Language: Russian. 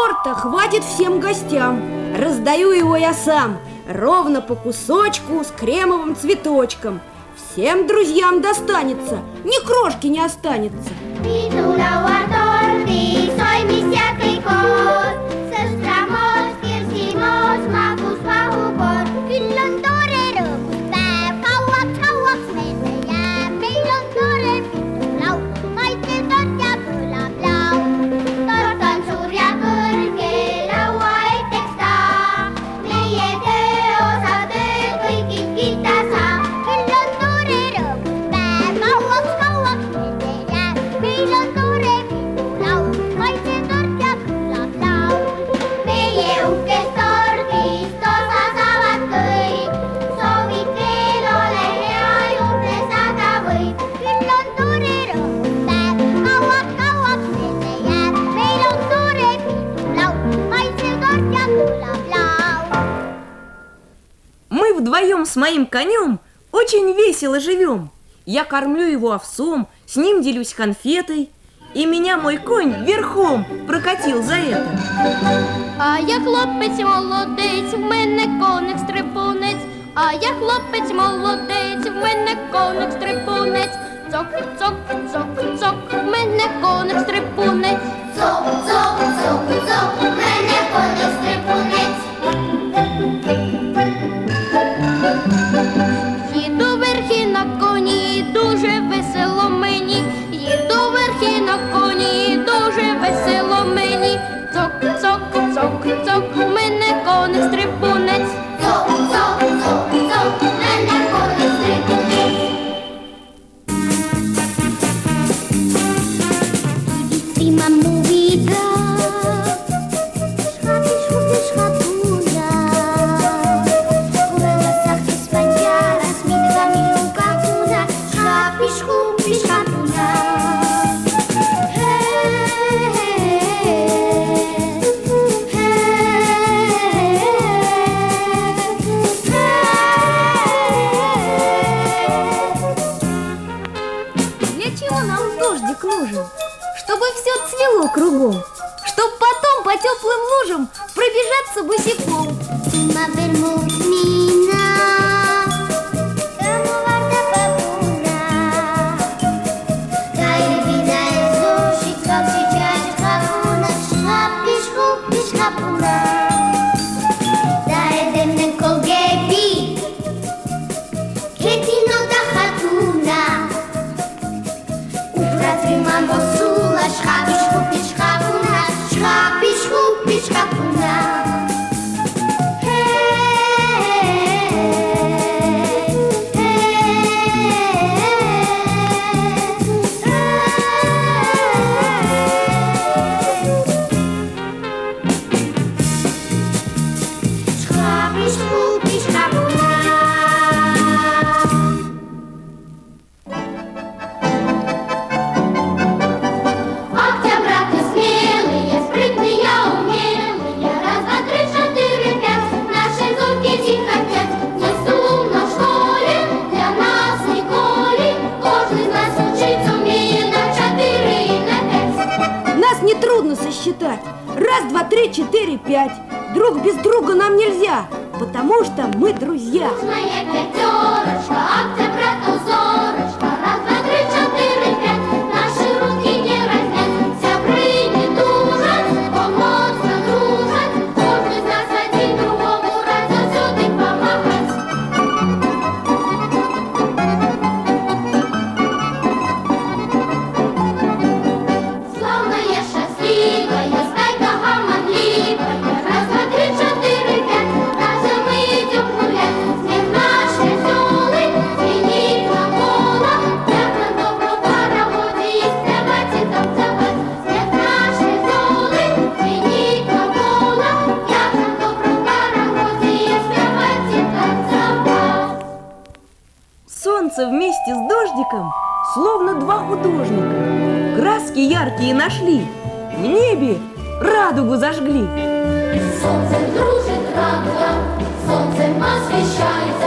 Торта хватит всем гостям. Раздаю его я сам, ровно по кусочку с кремовым цветочком. Всем друзьям достанется, ни крошки не останется. Вдвоем с моим конем очень весело живем. Я кормлю его овсом, с ним делюсь конфетой, и меня мой конь верхом прокатил за это. А я хлопець молодець, в мене коник стрибунець. А я хлопець молодець, в мене коник стрибунець. Цок, цок, цок, цок, в мене коник стрибунець. Цок, цок, цок, цок, в мене коник стрибунець. Їду верхи на коні, дуже весело мені. Їду верхи на коні, дуже весело мені. Цок, цок, цок, цок, у мене коник стрибунець. Цок, цок, цок, цок, у мене коник стрибунець. I mam mówi tak. Для чего нам дождик нужен? Чтобы все цвело кругом, чтоб потом по теплым лужам пробежаться босиком. Трудно сосчитать. Раз, два, три, четыре, пять. Друг без друга нам нельзя, потому что мы друзья. Моя пятерочка, акция брата узорочка. Раз, два, три, четыре, пять. Наши руки не разнять. Сябры не дружат, помочь дружат. Каждый из нас один другому рад завсёды помогать. Славная, счастливая, стайка гомонливая. Раз, два, три, четыре, пять. Разом мы идем гулять. Смех наш веселый звенит на волнах. Как на добром паровозе и спевать, и танцевать. Смех наш веселый звенит на волнах. Как на добром паровозе и спевать, и танцевать. Солнце вместе с дождиком словно два художника. Краски яркие нашли, в небе радугу зажгли. Солнце дружит радуга, солнцем освещается.